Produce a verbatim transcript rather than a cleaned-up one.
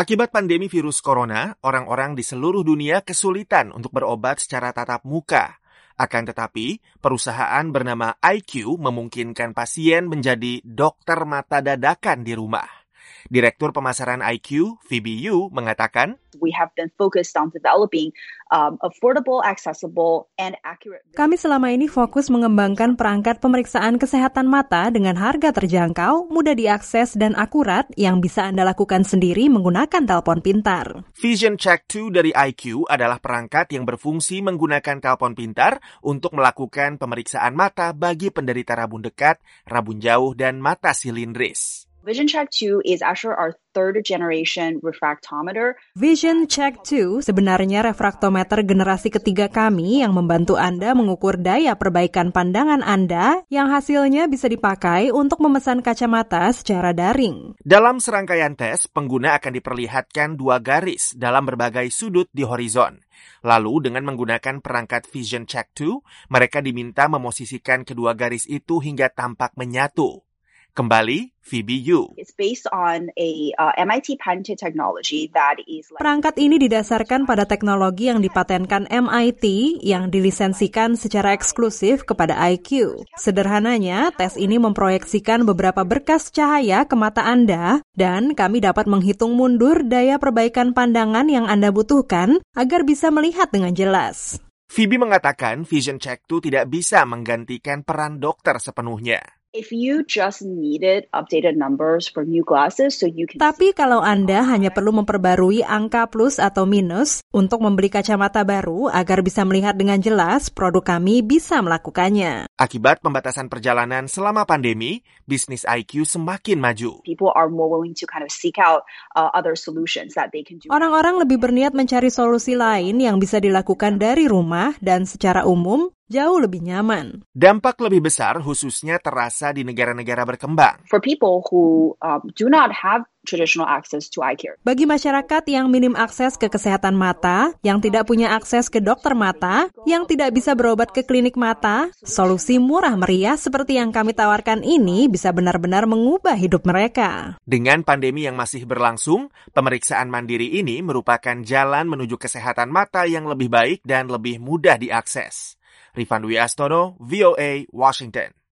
Akibat pandemi virus corona, orang-orang di seluruh dunia kesulitan untuk berobat secara tatap muka. Akan tetapi, perusahaan bernama I Q memungkinkan pasien menjadi dokter mata dadakan di rumah. Direktur Pemasaran I Q, Phoebe Yu, mengatakan, We have been focused on developing um, affordable, accessible, and accurate. Kami selama ini fokus mengembangkan perangkat pemeriksaan kesehatan mata dengan harga terjangkau, mudah diakses, dan akurat yang bisa Anda lakukan sendiri menggunakan telepon pintar. Vision Check dua dari I Q adalah perangkat yang berfungsi menggunakan telepon pintar untuk melakukan pemeriksaan mata bagi penderita rabun dekat, rabun jauh, dan mata silindris. Vision Check dua is actually our third generation refractometer. Vision Check dua sebenarnya refraktometer generasi ketiga kami yang membantu Anda mengukur daya perbaikan pandangan Anda yang hasilnya bisa dipakai untuk memesan kacamata secara daring. Dalam serangkaian tes, pengguna akan diperlihatkan dua garis dalam berbagai sudut di horizon. Lalu dengan menggunakan perangkat Vision Check dua, mereka diminta memosisikan kedua garis itu hingga tampak menyatu. Kembali, Phoebe Yu. It's based on a uh, M I T patented technology that is like... Perangkat ini didasarkan pada teknologi yang dipatenkan M I T yang dilisensikan secara eksklusif kepada I Q. Sederhananya, tes ini memproyeksikan beberapa berkas cahaya ke mata Anda dan kami dapat menghitung mundur daya perbaikan pandangan yang Anda butuhkan agar bisa melihat dengan jelas. Phoebe mengatakan Vision Check dua tidak bisa menggantikan peran dokter sepenuhnya. If you just needed updated numbers for new glasses so you can... Tapi kalau Anda hanya perlu memperbarui angka plus atau minus untuk membeli kacamata baru agar bisa melihat dengan jelas, produk kami bisa melakukannya. Akibat pembatasan perjalanan selama pandemi, bisnis I Q semakin maju. People are more willing to kind of seek out uh, other solutions that they can do. Orang-orang lebih berniat mencari solusi lain yang bisa dilakukan dari rumah dan secara umum jauh lebih nyaman. Dampak lebih besar khususnya terasa di negara-negara berkembang. For people who um, do not have traditional access to eye care. Bagi masyarakat yang minim akses ke kesehatan mata, yang tidak punya akses ke dokter mata, yang tidak bisa berobat ke klinik mata, solusi murah meriah seperti yang kami tawarkan ini bisa benar-benar mengubah hidup mereka. Dengan pandemi yang masih berlangsung, pemeriksaan mandiri ini merupakan jalan menuju kesehatan mata yang lebih baik dan lebih mudah diakses. Rifan Dwi Astono, V O A, Washington.